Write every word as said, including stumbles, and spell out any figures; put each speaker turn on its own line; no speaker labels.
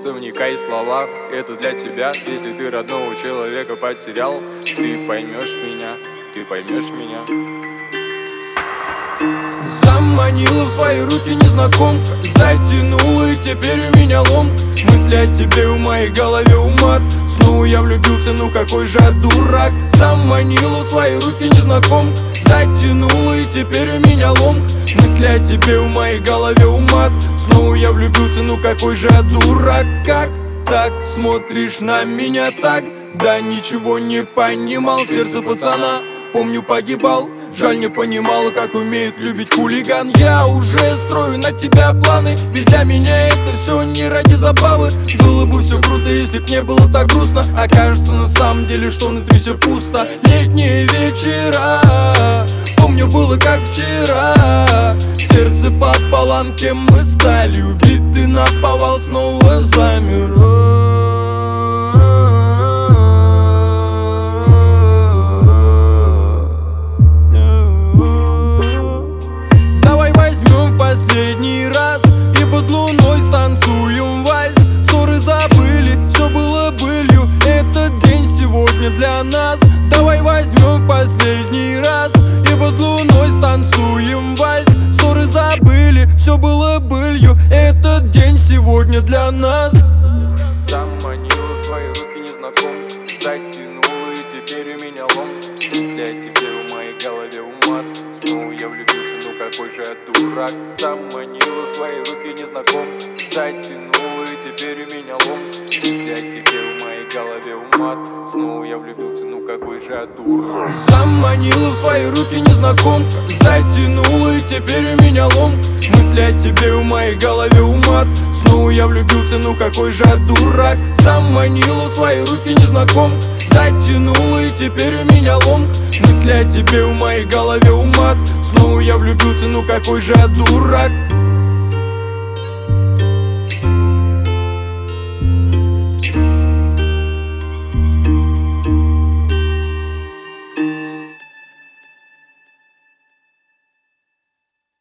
просто вникай в слова. Это для тебя, если ты родного человека потерял. Ты поймешь меня, ты поймешь меня.
Заманила в свои руки незнакомка, затянула, и теперь у меня ломка. Мысли о тебе в моей голове умат. Снова я влюбился, ну какой же я дурак. Заманила в свои руки незнакомка, затянула, и теперь у меня ломка. Мысли о тебе в моей голове умат. Снова я влюбился, ну какой же я дурак. Как так смотришь на меня так? Да ничего не понимал, сердце пацана, помню, погибал. Жаль, не понимала, как умеет любить хулиган. Я уже строю на тебя планы, ведь для меня это все не ради забавы. Было бы все круто, если б не было так грустно. А кажется на самом деле, что внутри все пусто. Летние вечера, помню, было как вчера. Сердце пополам, кем мы стали. Убиты наповал, снова замер. Последний раз и под луной станцуем вальс. Ссоры забыли, все было былью. Этот день сегодня для нас. Давай возьмем последний раз и под луной станцуем вальс. Ссоры забыли, все было былью. Этот день сегодня для нас.
Заманила в свои руки незнакомка, затянула, и теперь у меня ломка. Мысли о тебе в моей голове умат. Снова я влюбился, ну какой же я дурак. Заманила в свои руки незнакомка, затянула, и теперь у меня ломка. Мысли о тебе в моей голове умат. Снова я влюбился, ну какой же я дурак.
Заманила в свои руки незнакомка, затянула, и теперь у меня ломка. Мысли о тебе в моей голове умат. Снова я влюбился, ну какой же я дурак. Заманила в свои руки незнакомка, затянула, и теперь у меня ломка. Мысли о тебе в моей голове умат. Снова я влюбился, ну какой же я дурак.